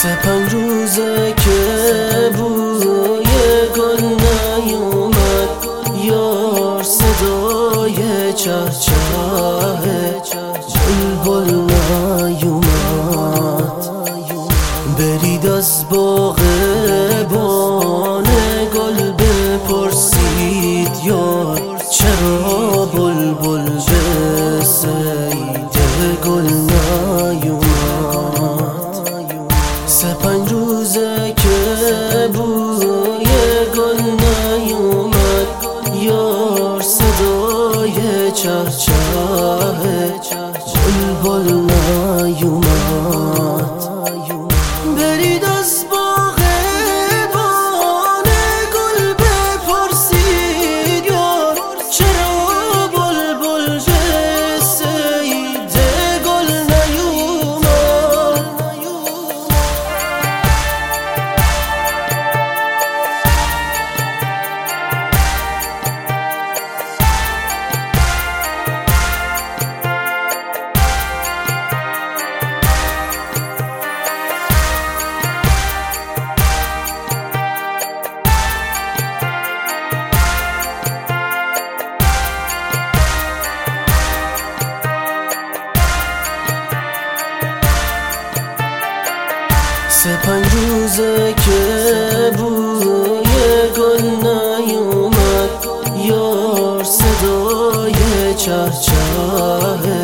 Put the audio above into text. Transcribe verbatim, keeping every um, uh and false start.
سه پنج روزه که بوی گل نیومد، یار صدای چه چه بلبل نیومد. برید از باغبان گل بپرسید یار چرا بلبل به صید گل نیومد. سه پنج روزه که بوی گل نیومد، یار صدای چه چه بلبل نیومد. برید از باغبان گل بپرسید یار چرا بلبل به صید گل نیومد. سه پنج روزه که بوی گل نیومد، یار صدای چه چه